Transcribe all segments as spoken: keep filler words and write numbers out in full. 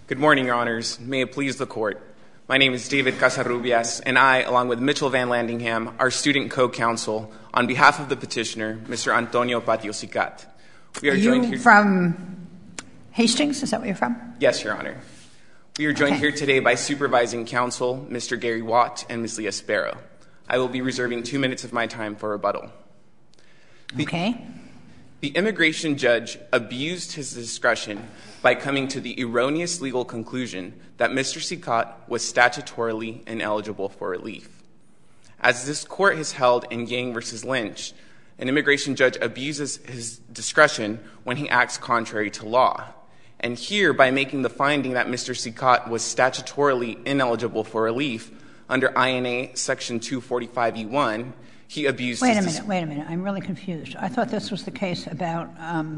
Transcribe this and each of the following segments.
Good morning, Your Honors. May it please the Court. My name is David Casarubias, and I, along with Mitchell Van Landingham, are student co-counsel on behalf of the petitioner, Mister Antonio Patio-Sicat. We are, are joined you here from Hastings? Is that where you're from? Yes, Your Honor. We are joined okay. here today by supervising counsel, Mister Gary Watt and Miz Leah Sparrow. I will be reserving two minutes of my time for rebuttal. The, okay. The immigration judge abused his discretion by coming to the erroneous legal conclusion that Mister Sicat was statutorily ineligible for relief. As this court has held in Yang v. Lynch, an immigration judge abuses his discretion when he acts contrary to law. And here, by making the finding that Mister Sicat was statutorily ineligible for relief under I N A Section two forty-five E one, he abused wait his a minute, wait a minute. I'm really confused. I thought this was the case about um,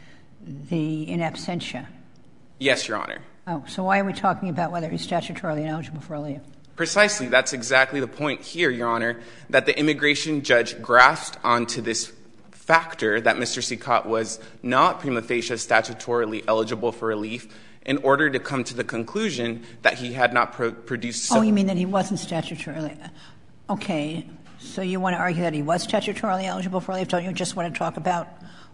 the in absentia. Yes, Your Honor. Oh, so why are we talking about whether he's statutorily ineligible for relief? Precisely. That's exactly the point here, Your Honor, that the immigration judge grasped onto this factor that Mister Sicat was not prima facie statutorily eligible for relief in order to come to the conclusion that he had not pro- produced... Oh, you mean that he wasn't statutorily... Okay, so you want to argue that he was statutorily eligible for relief? Don't you just want to talk about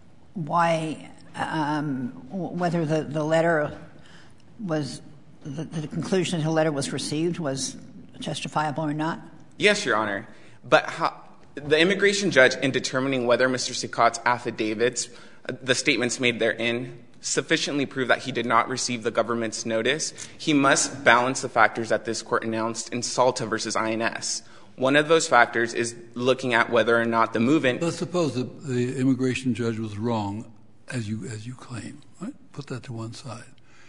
why... Um, whether the, the letter was, the, the conclusion that the letter was received was justifiable or not? Yes, Your Honor. But how, the immigration judge, in determining whether Mister Sicat's affidavits, the statements made therein, sufficiently prove that he did not receive the government's notice, he must balance the factors that this court announced in SALTA versus I N S. One of those factors is looking at whether or not the movement... Let's suppose that the immigration judge was wrong, as you as you claim. Right? Put that to one side.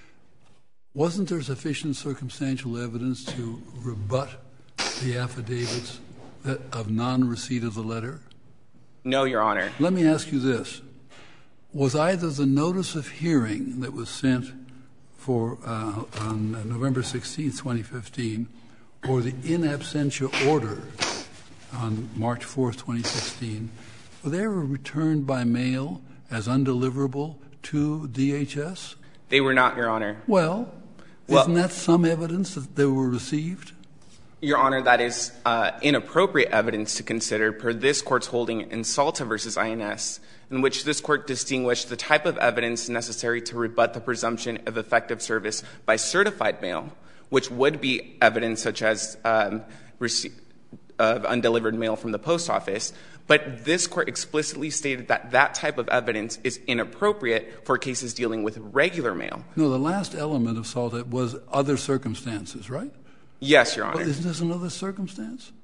Wasn't there sufficient circumstantial evidence to rebut the affidavits that, of non-receipt of the letter? No, Your Honor. Let me ask you this. Was either the notice of hearing that was sent for uh, on November sixteenth, twenty fifteen, or the in absentia order on March fourth, twenty sixteen, were they ever returned by mail as undeliverable to D H S? They were not, Your Honor. Well, well isn't that some evidence that they were received? Your Honor, that is uh, inappropriate evidence to consider per this court's holding in SALTA versus I N S, in which this court distinguished the type of evidence necessary to rebut the presumption of effective service by certified mail, which would be evidence such as um, receipt of undelivered mail from the post office. But this court explicitly stated that that type of evidence is inappropriate for cases dealing with regular mail. No, the last element of SALTA was other circumstances, right? Yes, Your Honor. Well, isn't this another circumstance?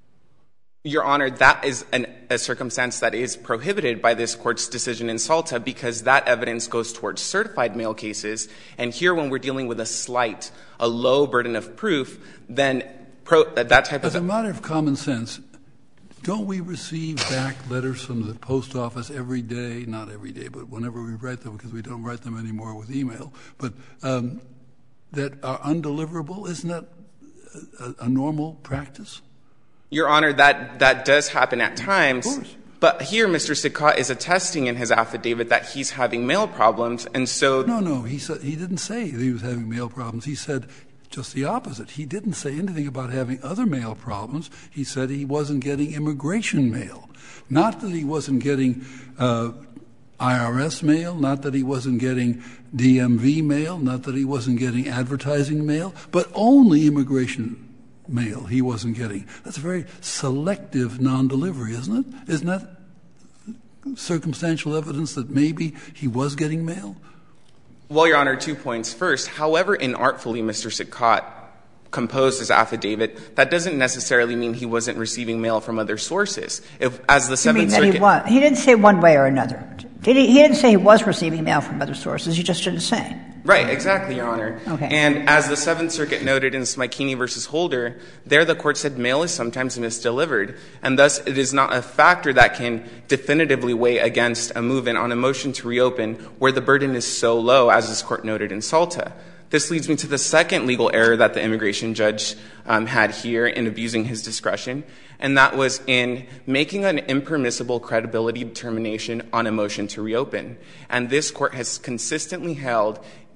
Your Honor, that is an, a circumstance that is prohibited by this court's decision in SALTA because that evidence goes towards certified mail cases. And here, when we're dealing with a slight, a low burden of proof, then pro, that type As of... a matter of common sense, don't we receive back letters from the post office every day? Not every day, but whenever we write them, because we don't write them anymore with email, but um, that are undeliverable? Isn't that a, a normal practice? Your Honor, that, that does happen at times. Of course. But here, Mister Sicat is attesting in his affidavit that he's having mail problems, and so... No, no, he said he didn't say that he was having mail problems. He said just the opposite. He didn't say anything about having other mail problems. He said he wasn't getting immigration mail. Not that he wasn't getting uh, I R S mail, not that he wasn't getting D M V mail, not that he wasn't getting advertising mail, but only immigration mail he wasn't getting. That's a very selective non-delivery, isn't it? Isn't that circumstantial evidence that maybe he was getting mail? Well, Your Honor, two points. First, however inartfully Mister Sicat composed his affidavit, that doesn't necessarily mean he wasn't receiving mail from other sources. If, as the Seventh Circuit, he, was. he didn't say one way or another. Did he? He didn't say he was receiving mail from other sources. He just didn't say. Right, exactly, Your Honor. Okay. And as the Seventh Circuit noted in Smikini versus Holder, there the court said mail is sometimes misdelivered, and thus it is not a factor that can definitively weigh against a movement on a motion to reopen where the burden is so low, as this court noted in SALTA. This leads me to the second legal error that the immigration judge um, had here in abusing his discretion, and that was in making an impermissible credibility determination on a motion to reopen. And this court has consistently held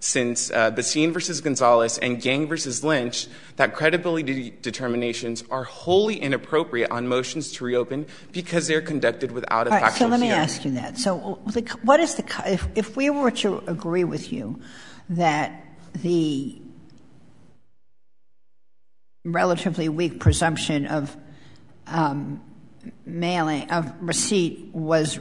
since uh, Basine versus Gonzalez and Gang versus Lynch, that credibility determinations are wholly inappropriate on motions to reopen because they're conducted without a All right, factual so let me hearing. ask you that. So the, what is the – if, if we were to agree with you that the relatively weak presumption of um, mailing, of receipt was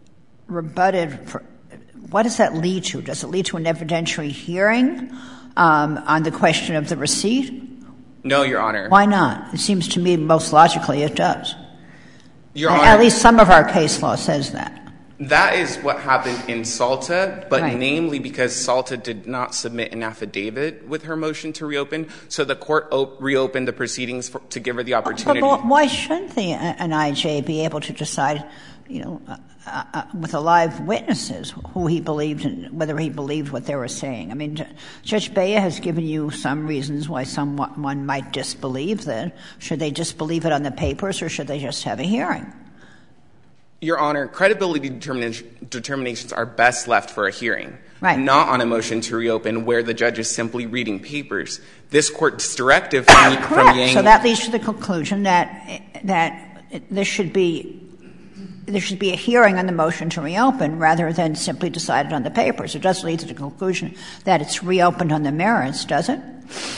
rebutted for – what does that lead to? Does it lead to an evidentiary hearing um, on the question of the receipt? No, Your Honor. Why not? It seems to me most logically it does. Your At, Honor, at least some of our case law says that. That is what happened in Salta, but Right. namely because Salta did not submit an affidavit with her motion to reopen, so the court op- reopened the proceedings for, to give her the opportunity. But, but why shouldn't the, an I J be able to decide, you know, uh, uh, with alive witnesses who he believed and whether he believed what they were saying? I mean, J- Judge Bea has given you some reasons why someone might disbelieve that. Should they disbelieve it on the papers or should they just have a hearing? Your Honor, credibility determin- determinations are best left for a hearing, right. not on a motion to reopen where the judge is simply reading papers. This Court's directive from, from Yang— So that leads to the conclusion that that there should be there should be a hearing on the motion to reopen rather than simply decided on the papers. It does lead to the conclusion that it's reopened on the merits, does it?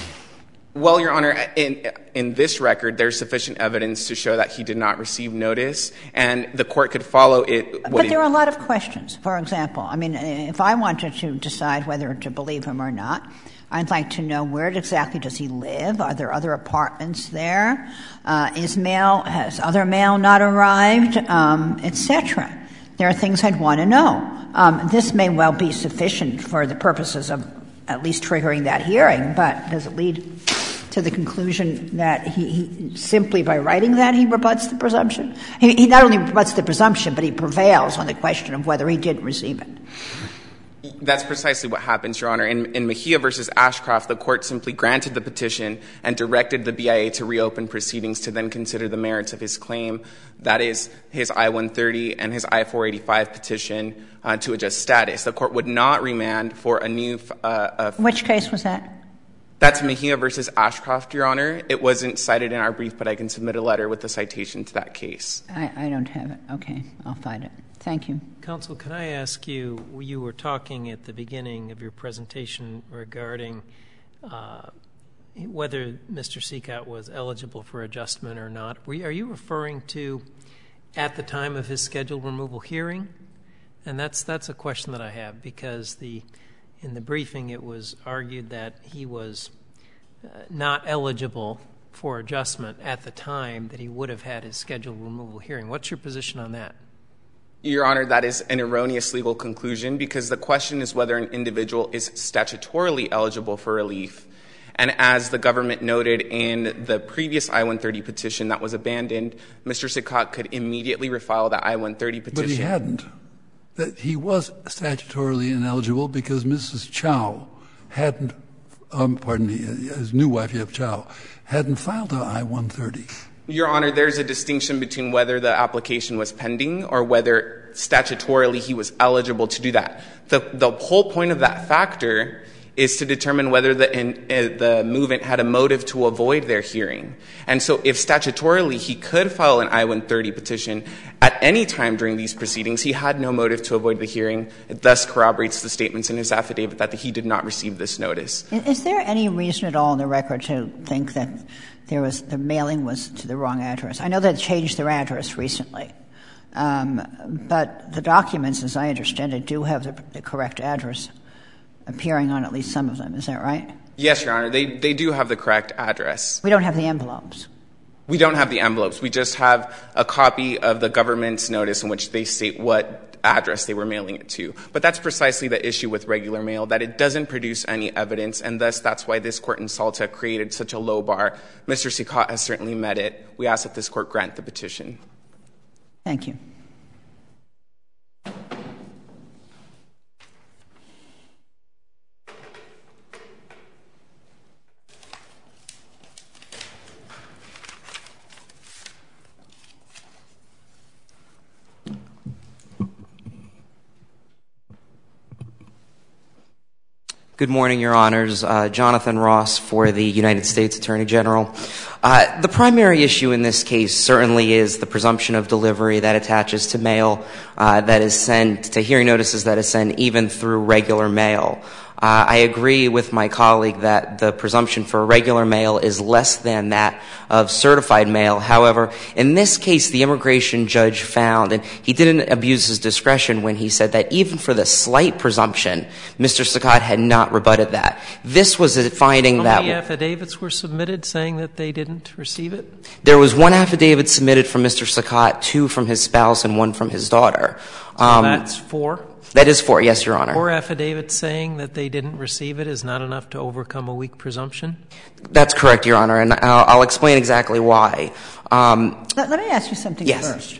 Well, Your Honor, in, in this record, there's sufficient evidence to show that he did not receive notice, and the court could follow it. But there are a lot of questions. For example, I mean, if I wanted to decide whether to believe him or not, I'd like to know where exactly does he live? Are there other apartments there? Uh, is mail, has other mail not arrived, um, et cetera? There are things I'd want to know. Um, this may well be sufficient for the purposes of at least triggering that hearing, but does it lead to the conclusion that he, he simply by writing that he rebuts the presumption? He, he not only rebuts the presumption, but he prevails on the question of whether he did receive it. That's precisely what happens, Your Honor. In, in Mejia versus Ashcroft, the court simply granted the petition and directed the B I A to reopen proceedings to then consider the merits of his claim, that is, his I one thirty and his I four eighty-five petition uh, to adjust status. The court would not remand for a new— uh, uh, Which case was that? That's Mejia versus Ashcroft, Your Honor. It wasn't cited in our brief, but I can submit a letter with the citation to that case. I, I don't have it. Okay. I'll find it. Thank you. Counsel, can I ask you, you were talking at the beginning of your presentation regarding uh, whether Mister Seacott was eligible for adjustment or not. Are you referring to at the time of his scheduled removal hearing? And that's that's a question that I have, because the in the briefing it was argued that he was uh, not eligible for adjustment at the time that he would have had his scheduled removal hearing. What's your position on that? Your Honor, that is an erroneous legal conclusion, because the question is whether an individual is statutorily eligible for relief. And as the government noted in the previous I one thirty petition that was abandoned, Mister Seacott could immediately refile that I one thirty petition. But he hadn't. That he was statutorily ineligible because Missus Chow hadn't, um, pardon me, his new wife, Yip Chow, hadn't filed a I one thirty. Your Honor, there's a distinction between whether the application was pending or whether statutorily he was eligible to do that. The, the whole point of that factor is to determine whether the, in, uh, the movement had a motive to avoid their hearing. And so if statutorily he could file an I one thirty petition at any time during these proceedings, he had no motive to avoid the hearing. It thus corroborates the statements in his affidavit that he did not receive this notice. Is there any reason at all in the record to think that there was the mailing was to the wrong address? I know they changed their address recently, um, but the documents, as I understand it, do have the, the correct address appearing on at least some of them. Is that right? Yes, Your Honor. They they do have the correct address. We don't have the envelopes. We don't have the envelopes. We just have a copy of the government's notice in which they state what address they were mailing it to. But that's precisely the issue with regular mail, that it doesn't produce any evidence, and thus that's why this court in Salta created such a low bar. Mister Seacott has certainly met it. We ask that this court grant the petition. Thank you. Good morning, Your Honors. Uh, Jonathan Ross for the United States Attorney General. Uh, the primary issue in this case certainly is the presumption of delivery that attaches to mail uh, that is sent, to hearing notices that is sent even through regular mail. Uh, I agree with my colleague that the presumption for regular mail is less than that of certified mail. However, in this case, the immigration judge found, and he didn't abuse his discretion when he said that even for the slight presumption, Mister Sakat had not rebutted that. This was a finding that— How many affidavits were submitted saying that they didn't receive it? There was one affidavit submitted from Mister Sakat, two from his spouse, and one from his daughter. So um, that's four? That is four, yes, Your Honor. Four affidavits saying that they didn't receive it is not enough to overcome a weak presumption? That's correct, Your Honor, and I'll, I'll explain exactly why. Um, let, let me ask you something yes. first.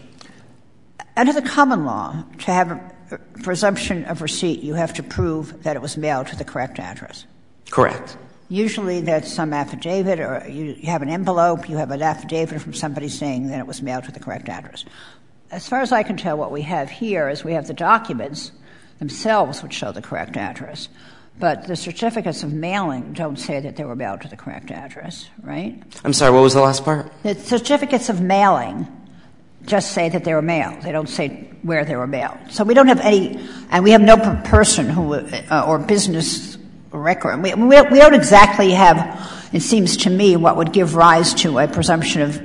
Under the common law, to have a presumption of receipt, you have to prove that it was mailed to the correct address. Correct. Usually that's some affidavit, or you have an envelope, you have an affidavit from somebody saying that it was mailed to the correct address. As far as I can tell, what we have here is we have the documents themselves which show the correct address, but the certificates of mailing don't say that they were mailed to the correct address, right? I'm sorry, what was the last part? The certificates of mailing just say that they were mailed. They don't say where they were mailed. So we don't have any, and we have no person who, uh, or business record. We, we, we don't exactly have, it seems to me, what would give rise to a presumption of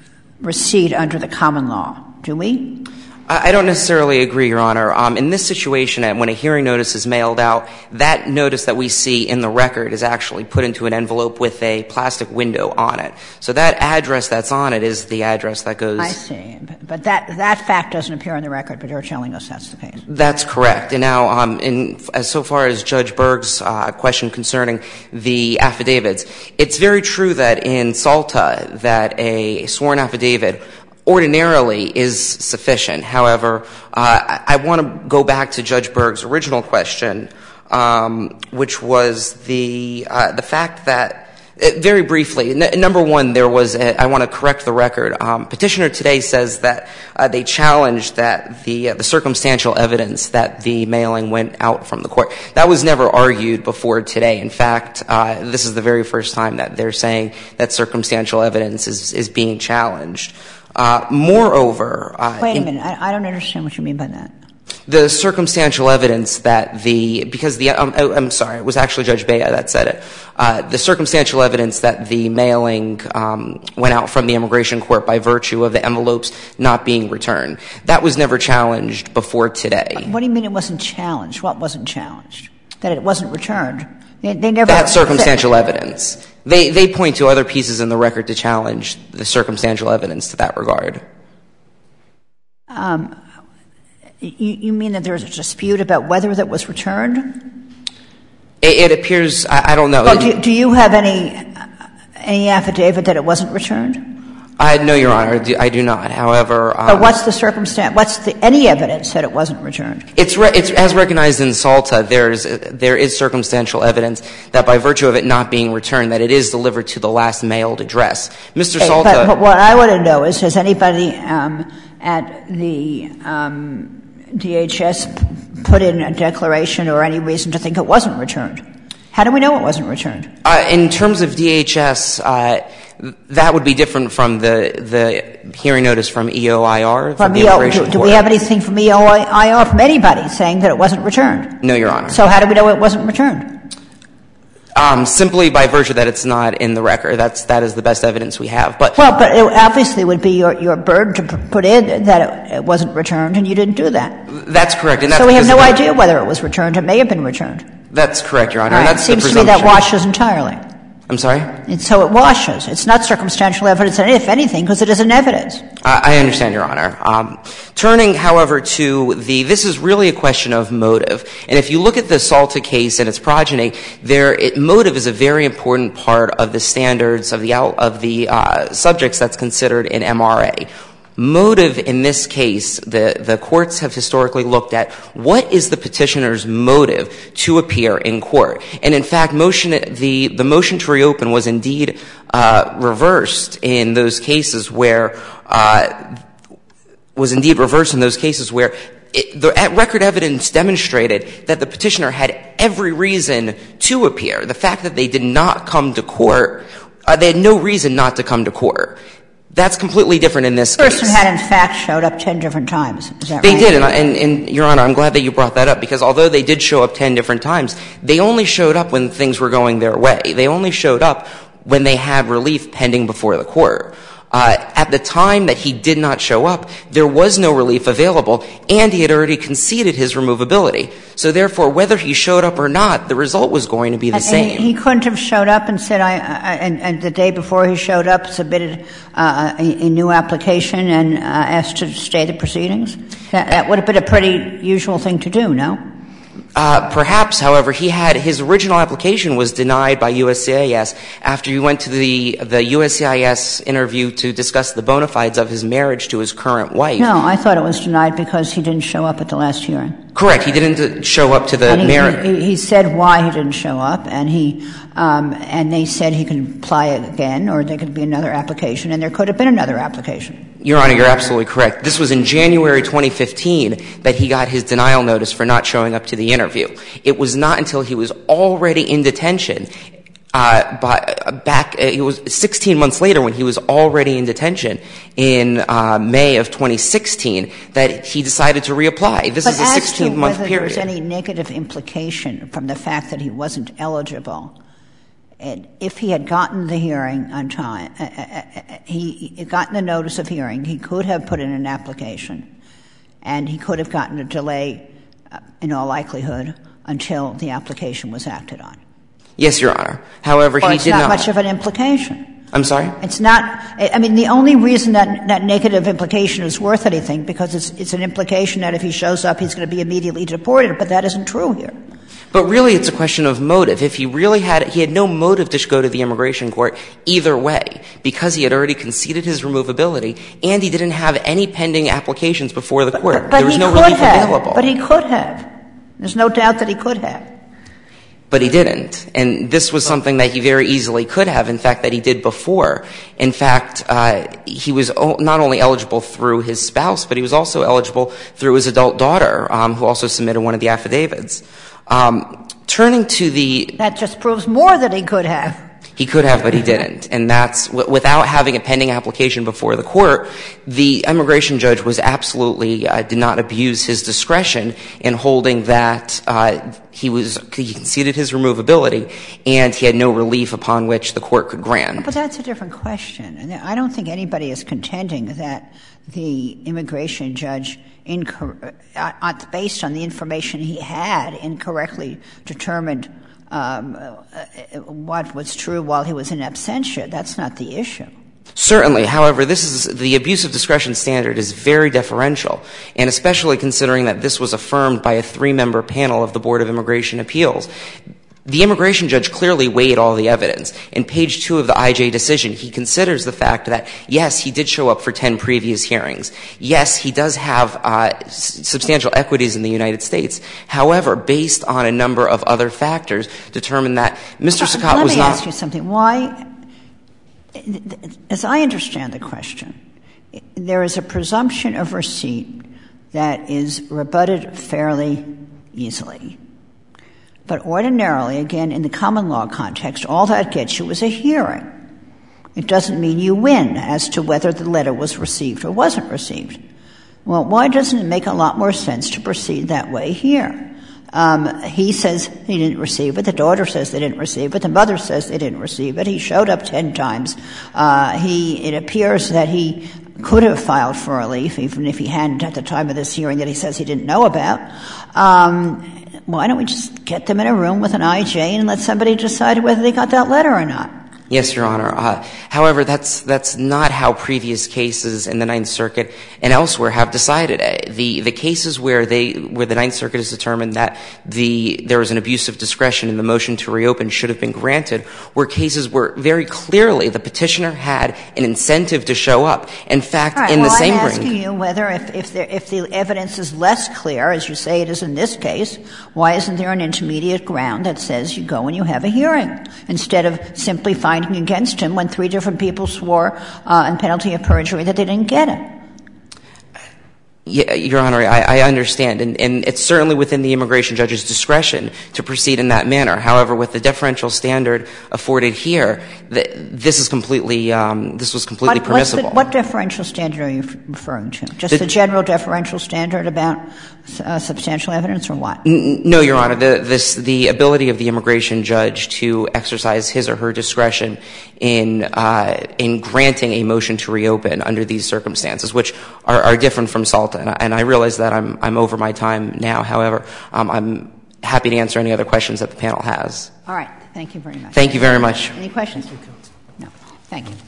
receipt under the common law. Do we? I don't necessarily agree, Your Honor. Um, in this situation, when a hearing notice is mailed out, that notice that we see in the record is actually put into an envelope with a plastic window on it. So that address that's on it is the address that goes— I see. But that that fact doesn't appear in the record, but you're telling us that's the case. That's correct. And now, um, in, as so far as Judge Berg's uh, question concerning the affidavits, it's very true that in SALTA that a sworn affidavit ordinarily is sufficient. However, uh, I, I want to go back to Judge Berg's original question, um, which was the uh, the fact that, uh, very briefly, n- number one, there was a, I want to correct the record. Um, petitioner today says that uh, they challenged that the uh, the circumstantial evidence that the mailing went out from the court. That was never argued before today. In fact, uh, this is the very first time that they're saying that circumstantial evidence is is being challenged. Uh, moreover— uh, Wait a minute. I, I don't understand what you mean by that. The circumstantial evidence that the — because the um, — I'm sorry, it was actually Judge Bea that said it. Uh, the circumstantial evidence that the mailing um, went out from the immigration court by virtue of the envelopes not being returned. That was never challenged before today. What do you mean it wasn't challenged? What wasn't challenged? That it wasn't returned? They, they never— That's circumstantial evidence. They they point to other pieces in the record to challenge the circumstantial evidence to that regard. Um, you, you mean that there's a dispute about whether that was returned? It, it appears, I, I don't know. Well, do, do you have any any affidavit that it wasn't returned? I, no, Your Honor, I do, I do not. However— um, But what's the circumstance, what's the, any evidence that it wasn't returned? It's, re, it's as recognized in SALTA, there's, there is circumstantial evidence that by virtue of it not being returned, that it is delivered to the last mailed address. Mister Okay, SALTA— But, but what I want to know is, has anybody um, at the um, D H S put in a declaration or any reason to think it wasn't returned? How do we know it wasn't returned? Uh, in terms of D H S, uh, that would be different from the the hearing notice from E O I R. From E O I R, do, do we have anything from E O I R from anybody saying that it wasn't returned? No, Your Honor. So how do we know it wasn't returned? Um, simply by virtue that it's not in the record. That's that is the best evidence we have. But well, but it obviously would be your your burden to put in that it, it wasn't returned, and you didn't do that. That's correct. And that's so we have no idea whether it was returned. It may have been returned. That's correct, Your Honor. Right. And that's it seems the to me that washes entirely. I'm sorry? And so it washes. It's not circumstantial evidence, if anything, because it isn't evidence. I, I understand, Your Honor. Um, turning, however, to the — this is really a question of motive. And if you look at the SALTA case and its progeny, there it, motive is a very important part of the standards of the of the uh, subjects that's considered in M R A. Motive in this case, the, the courts have historically looked at what is the petitioner's motive to appear in court. And in fact, motion, the, the motion to reopen was indeed uh, reversed in those cases where, uh, was indeed reversed in those cases where it, the record evidence demonstrated that the petitioner had every reason to appear. The fact that they did not come to court, uh, they had no reason not to come to court. That's completely different in this case. The person had, in fact, showed up ten different times. Is that they right? did, and, and, and, Your Honor, I'm glad that you brought that up, because although they did show up ten different times, they only showed up when things were going their way. They only showed up when they had relief pending before the court. Uh, at the time that he did not show up, there was no relief available, and he had already conceded his removability. So therefore, whether he showed up or not, the result was going to be the and, same. And he couldn't have showed up and said, I, I and, and the day before he showed up, submitted uh, a, a new application and uh, asked to stay the proceedings? That, that would have been a pretty usual thing to do, no? Uh, perhaps, however, he had, his original application was denied by U S C I S after he went to the, the U S C I S interview to discuss the bona fides of his marriage to his current wife. No, I thought it was denied because he didn't show up at the last hearing. Correct. He didn't show up to the and he, marriage. He, he said why he didn't show up, and he, um, and they said he could apply again, or there could be another application, and there could have been another application. Your Honor, you're absolutely correct. This was in January twenty fifteen that he got his denial notice for not showing up to the interview. It was not until he was already in detention, uh, by, uh, back, uh, it was sixteen months later when he was already in detention in, uh, May of twenty sixteen that he decided to reapply. This but is a sixteen-month period. But as to whether there's any negative implication from the fact that he wasn't eligible, and if he had gotten the hearing on time, uh, uh, he had gotten the notice of hearing, he could have put in an application, and he could have gotten a delay, uh, in all likelihood, until the application was acted on. Yes, Your Honor. However, or he it's did not not. much of an implication. I'm sorry? It's not — I mean, the only reason that that negative implication is worth anything, because it's it's an implication that if he shows up, he's going to be immediately deported, but that isn't true here. But really, it's a question of motive. If he really had — he had no motive to go to the immigration court either way, because he had already conceded his removability, and he didn't have any pending applications before the court. But, but there was he no could relief have. available. But he could have. There's no doubt that he could have. But he didn't. And this was something that he very easily could have, in fact, that he did before. In fact, uh, he was o- not only eligible through his spouse, but he was also eligible through his adult daughter, um, who also submitted one of the affidavits. Um, turning to the — That just proves more that he could have. He could have, but he didn't. And that's — without having a pending application before the court, the immigration judge was absolutely uh, — did not abuse his discretion in holding that uh, he was — he conceded his removability and he had no relief upon which the court could grant. But that's a different question. And I don't think anybody is contending that the immigration judge, incor- uh, based on the information he had, incorrectly determined Um, uh, what was true while he was in absentia. That's not the issue. Certainly. However, this is — the abuse of discretion standard is very deferential, and especially considering that this was affirmed by a three-member panel of the Board of Immigration Appeals. The immigration judge clearly weighed all the evidence. In page two of the I J decision, he considers the fact that, yes, he did show up for ten previous hearings. Yes, he does have uh, s- substantial equities in the United States. However, based on a number of other factors, determined that Mister Sakat Let was me not — ask you something. Why — as I understand the question, there is a presumption of receipt that is rebutted fairly easily. But ordinarily, again, in the common law context, all that gets you is a hearing. It doesn't mean you win as to whether the letter was received or wasn't received. Well, why doesn't it make a lot more sense to proceed that way here? Um, he says he didn't receive it. The daughter says they didn't receive it. The mother says they didn't receive it. He showed up ten times. Uh, he, it appears that he could have filed for relief, even if he hadn't at the time of this hearing that he says he didn't know about. Um, why don't we just get them in a room with an I J and let somebody decide whether they got that letter or not? Yes, Your Honor. Uh, however, that's that's not how previous cases in the Ninth Circuit and elsewhere have decided. The the cases where they where the Ninth Circuit has determined that the there was an abuse of discretion and the motion to reopen should have been granted were cases where very clearly the petitioner had an incentive to show up. In fact, right, in well, the same I'm ring. asking you whether if if, there, if the evidence is less clear, as you say it is in this case, why isn't there an intermediate ground that says you go and you have a hearing instead of simply finding against him when three different people swore uh, on penalty of perjury that they didn't get it? Yeah, Your Honor, I, I understand, and, and it's certainly within the immigration judge's discretion to proceed in that manner. However, with the deferential standard afforded here, the, this is completely um, this was completely what, permissible. The, what deferential standard are you referring to? Just the, the general deferential standard about uh, substantial evidence, or what? N- no, Your Honor. The, this the ability of the immigration judge to exercise his or her discretion in uh, in granting a motion to reopen under these circumstances, which are, are different from SALTA. And I, and I realize that I'm I'm over my time now. However, um, I'm happy to answer any other questions that the panel has. All right. Thank you very much. Thank you very much. Any questions? No. Thank you.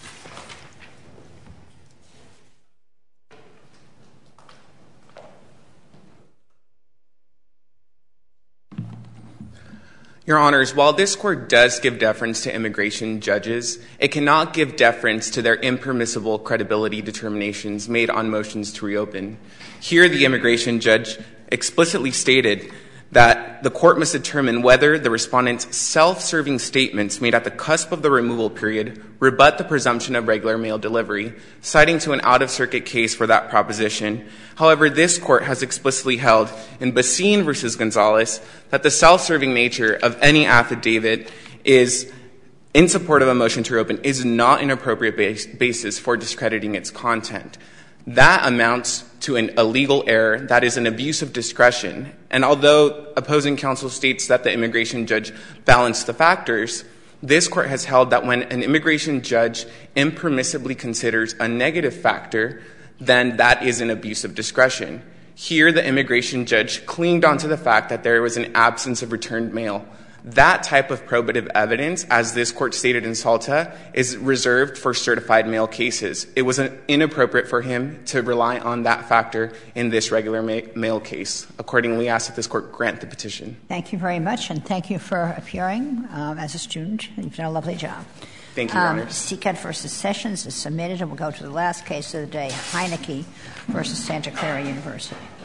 Your Honors, while this Court does give deference to immigration judges, it cannot give deference to their impermissible credibility determinations made on motions to reopen. Here, the immigration judge explicitly stated that the Court must determine whether the respondent's self-serving statements made at the cusp of the removal period rebut the presumption of regular mail delivery, citing to an out-of-circuit case for that proposition. However, this Court has explicitly held in Basine v. Gonzalez that the self-serving nature of any affidavit is, in support of a motion to reopen, is not an appropriate base, basis for discrediting its content. That amounts to an illegal error that is an abuse of discretion. And although opposing counsel states that the immigration judge balanced the factors, this Court has held that when an immigration judge impermissibly considers a negative factor, then that is an abuse of discretion. Here, the immigration judge clinged onto the fact that there was an absence of returned mail. That type of probative evidence, as this Court stated in SALTA, is reserved for certified mail cases. It was inappropriate for him to rely on that factor in this regular ma- mail case. Accordingly, I ask that this Court grant the petition. Thank you very much, and thank you for appearing um, as a student. You've done a lovely job. Thank you, Your um, Honor. Seacat v. Sessions is submitted, and we'll go to the last case of the day, Heineke v. Santa Clara University.